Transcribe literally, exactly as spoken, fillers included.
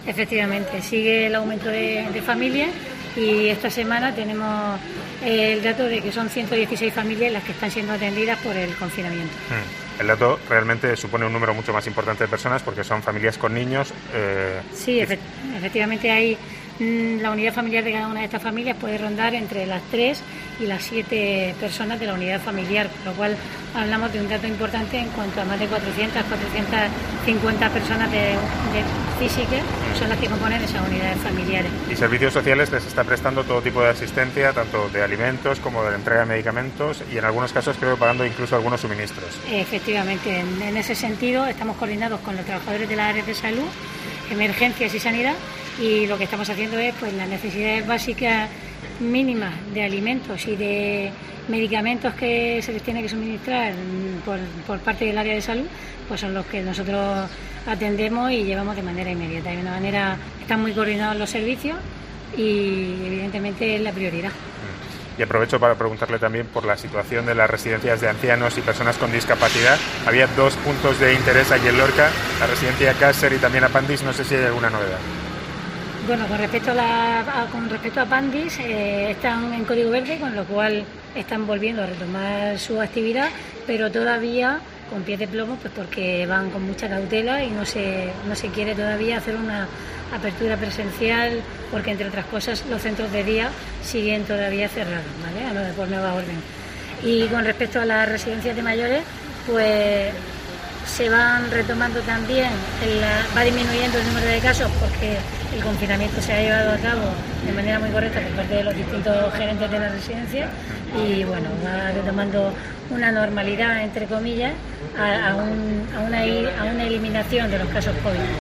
Efectivamente, sigue el aumento de, de familias y esta semana tenemos el dato de que son ciento dieciséis familias las que están siendo atendidas por el confinamiento. El dato realmente supone un número mucho más importante de personas porque son familias con niños. Eh... Sí, efectivamente hay la unidad familiar de cada una de estas familias puede rondar entre las tres y las siete personas de la unidad familiar, con lo cual hablamos de un dato importante en cuanto a más de cuatrocientas, cuatrocientas cincuenta personas de, de físicas son las que componen esas unidades familiares. Y Servicios Sociales les está prestando todo tipo de asistencia, tanto de alimentos como de entrega de medicamentos y en algunos casos creo pagando incluso algunos suministros. Efectivamente, en, en ese sentido estamos coordinados con los trabajadores de las áreas de salud, emergencias y sanidad, y lo que estamos haciendo es pues las necesidades básicas mínimas de alimentos y de medicamentos que se les tiene que suministrar por, por parte del área de salud, pues son los que nosotros atendemos y llevamos de manera inmediata. De una manera, están muy coordinados los servicios y evidentemente es la prioridad. Y aprovecho para preguntarle también por la situación de las residencias de ancianos y personas con discapacidad. Había dos puntos de interés aquí en Lorca, la residencia Cácer y también Apandis, no sé si hay alguna novedad. Bueno, con respecto a, la, a, con respecto a Apandis, eh, están en código verde, con lo cual están volviendo a retomar su actividad, pero todavía con pies de plomo, pues porque van con mucha cautela y no se, no se quiere todavía hacer una apertura presencial, porque entre otras cosas los centros de día siguen todavía cerrados, ¿vale? A no, por nueva orden. Y con respecto a las residencias de mayores, pues se van retomando también, el, va disminuyendo el número de casos porque el confinamiento se ha llevado a cabo de manera muy correcta por parte de los distintos gerentes de la residencia y bueno, va retomando una normalidad, entre comillas, a, a, un, a, una, a una eliminación de los casos COVID.